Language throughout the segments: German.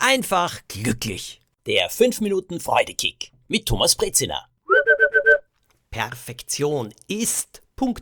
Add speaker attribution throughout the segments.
Speaker 1: einfach glücklich. Der 5 Minuten Freudekick mit Thomas Brezina. Perfektion ist...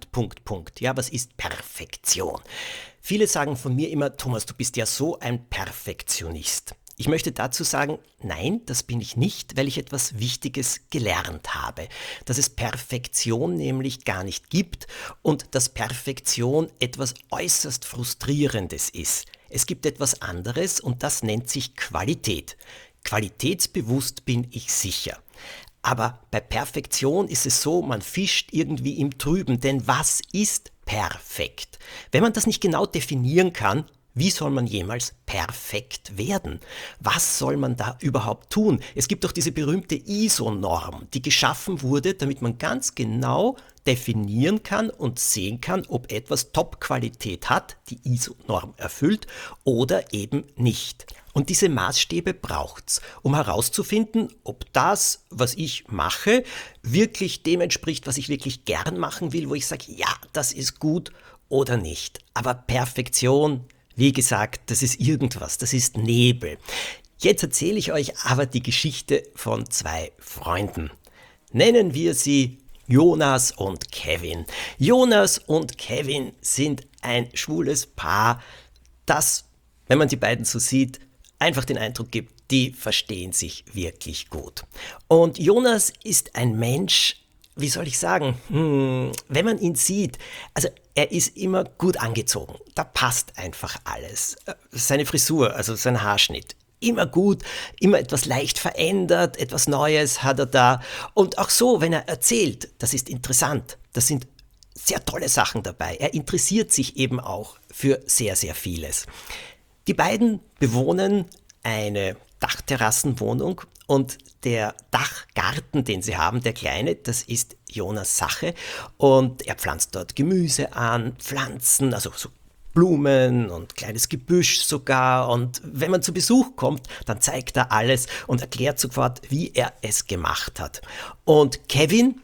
Speaker 1: Ja, was ist Perfektion? Viele sagen von mir immer, Thomas, du bist ja so ein Perfektionist. Ich möchte dazu sagen, nein, das bin ich nicht, weil ich etwas Wichtiges gelernt habe. Dass es Perfektion nämlich gar nicht gibt und dass Perfektion etwas äußerst Frustrierendes ist. Es gibt etwas anderes und das nennt sich Qualität. Qualitätsbewusst bin ich sicher. Aber bei Perfektion ist es so, man fischt irgendwie im Trüben, denn was ist perfekt? Wenn man das nicht genau definieren kann, wie soll man jemals perfekt werden? Was soll man da überhaupt tun? Es gibt doch diese berühmte ISO-Norm, die geschaffen wurde, damit man ganz genau definieren kann und sehen kann, ob etwas Top-Qualität hat, die ISO-Norm erfüllt oder eben nicht. Und diese Maßstäbe braucht's, um herauszufinden, ob das, was ich mache, wirklich dem entspricht, was ich wirklich gern machen will, wo ich sage, ja, das ist gut oder nicht. Aber Perfektion, wie gesagt, das ist irgendwas, das ist Nebel. Jetzt erzähle ich euch aber die Geschichte von 2 Freunden. Nennen wir sie Jonas und Kevin. Jonas und Kevin sind ein schwules Paar, das, wenn man die beiden so sieht, einfach den Eindruck gibt, die verstehen sich wirklich gut. Und Jonas ist ein Mensch, wie soll ich sagen, wenn man ihn sieht, also er ist immer gut angezogen, da passt einfach alles. Seine Frisur, also sein Haarschnitt, immer gut, immer etwas leicht verändert, etwas Neues hat er da. Und auch so, wenn er erzählt, das ist interessant, das sind sehr tolle Sachen dabei. Er interessiert sich eben auch für sehr, sehr vieles. Die beiden bewohnen eine Dachterrassenwohnung und der Dachgarten, den sie haben, der kleine, das ist Jonas Sache und er pflanzt dort Gemüse an, Pflanzen, also so Blumen und kleines Gebüsch sogar und wenn man zu Besuch kommt, dann zeigt er alles und erklärt sofort, wie er es gemacht hat. Und Kevin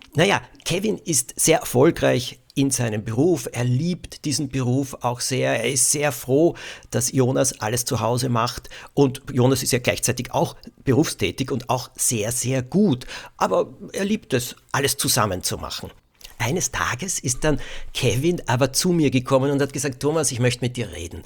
Speaker 1: ist sehr erfolgreich in seinem Beruf. Er liebt diesen Beruf auch sehr. Er ist sehr froh, dass Jonas alles zu Hause macht. Und Jonas ist ja gleichzeitig auch berufstätig und auch sehr, sehr gut. Aber er liebt es, alles zusammen zu machen. Eines Tages ist dann Kevin aber zu mir gekommen und hat gesagt, Thomas, ich möchte mit dir reden.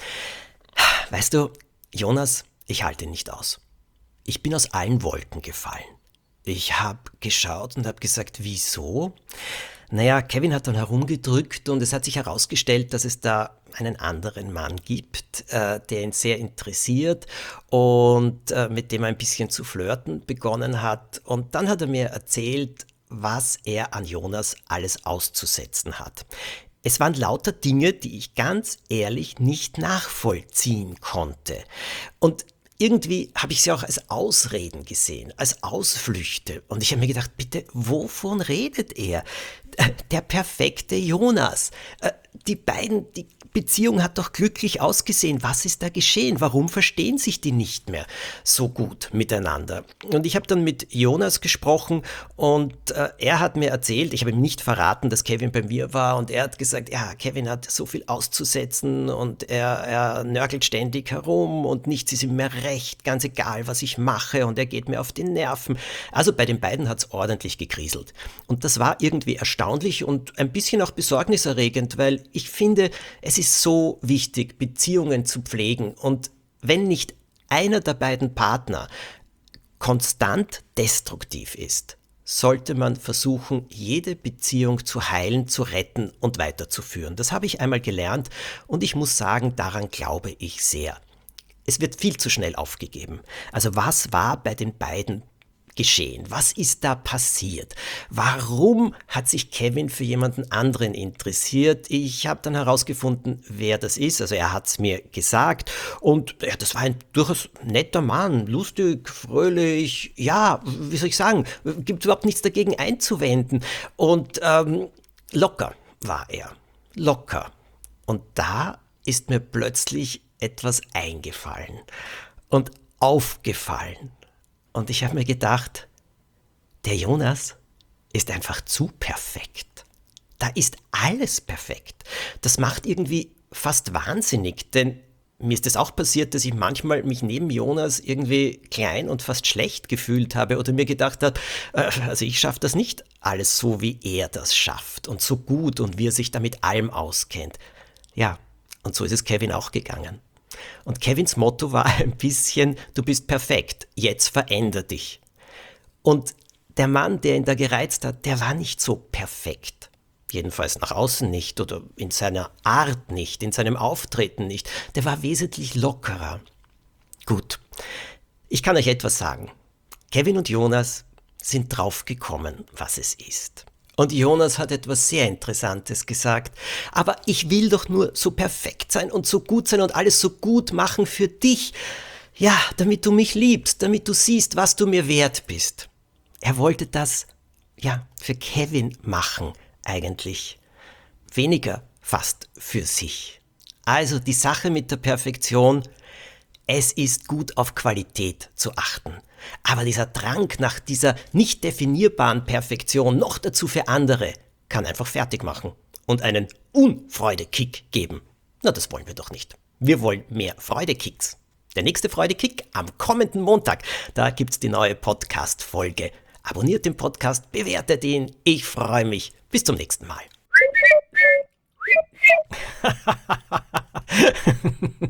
Speaker 1: Weißt du, Jonas, ich halte nicht aus. Ich bin aus allen Wolken gefallen. Ich habe geschaut und habe gesagt, wieso? Naja, Kevin hat dann herumgedrückt und es hat sich herausgestellt, dass es da einen anderen Mann gibt, der ihn sehr interessiert und mit dem er ein bisschen zu flirten begonnen hat. Und dann hat er mir erzählt, was er an Jonas alles auszusetzen hat. Es waren lauter Dinge, die ich ganz ehrlich nicht nachvollziehen konnte. Und irgendwie habe ich sie auch als Ausreden gesehen, als Ausflüchte. Und ich habe mir gedacht, bitte, wovon redet er? Der perfekte Jonas. Die Beziehung hat doch glücklich ausgesehen. Was ist da geschehen? Warum verstehen sich die nicht mehr so gut miteinander? Und ich habe dann mit Jonas gesprochen und er hat mir erzählt, ich habe ihm nicht verraten, dass Kevin bei mir war und er hat gesagt, ja, Kevin hat so viel auszusetzen und er nörgelt ständig herum und nichts ist ihm mehr recht, ganz egal, was ich mache und er geht mir auf die Nerven. Also bei den beiden hat es ordentlich gekriselt. Und das war irgendwie erstaunlich und ein bisschen auch besorgniserregend, weil ich finde, es ist so wichtig, Beziehungen zu pflegen und wenn nicht einer der beiden Partner konstant destruktiv ist, sollte man versuchen, jede Beziehung zu heilen, zu retten und weiterzuführen. Das habe ich einmal gelernt und ich muss sagen, daran glaube ich sehr. Es wird viel zu schnell aufgegeben. Also was war bei den beiden geschehen? Was ist da passiert? Warum hat sich Kevin für jemanden anderen interessiert? Ich habe dann herausgefunden, wer das ist. Also er hat es mir gesagt und ja, das war ein durchaus netter Mann, lustig, fröhlich, ja, wie soll ich sagen, gibt überhaupt nichts dagegen einzuwenden und locker war er, locker. Und da ist mir plötzlich etwas eingefallen und aufgefallen. Und ich habe mir gedacht, der Jonas ist einfach zu perfekt. Da ist alles perfekt. Das macht irgendwie fast wahnsinnig, denn mir ist es auch passiert, dass ich manchmal mich neben Jonas irgendwie klein und fast schlecht gefühlt habe oder mir gedacht habe, also ich schaffe das nicht alles so, wie er das schafft und so gut und wie er sich da mit allem auskennt. Ja, und so ist es Kevin auch gegangen. Und Kevins Motto war ein bisschen, du bist perfekt, jetzt veränder dich. Und der Mann, der ihn da gereizt hat, der war nicht so perfekt. Jedenfalls nach außen nicht oder in seiner Art nicht, in seinem Auftreten nicht. Der war wesentlich lockerer. Gut, ich kann euch etwas sagen. Kevin und Jonas sind draufgekommen, was es ist. Und Jonas hat etwas sehr Interessantes gesagt. Aber ich will doch nur so perfekt sein und so gut sein und alles so gut machen für dich. Ja, damit du mich liebst, damit du siehst, was du mir wert bist. Er wollte das, ja, für Kevin machen eigentlich. Weniger fast für sich. Also die Sache mit der Perfektion, es ist gut auf Qualität zu achten. Aber dieser Drang nach dieser nicht definierbaren Perfektion, noch dazu für andere, kann einfach fertig machen und einen Unfreudekick geben. Na, das wollen wir doch nicht. Wir wollen mehr Freudekicks. Der nächste Freudekick am kommenden Montag. Da gibt's die neue Podcast-Folge. Abonniert den Podcast, bewertet ihn. Ich freue mich. Bis zum nächsten Mal.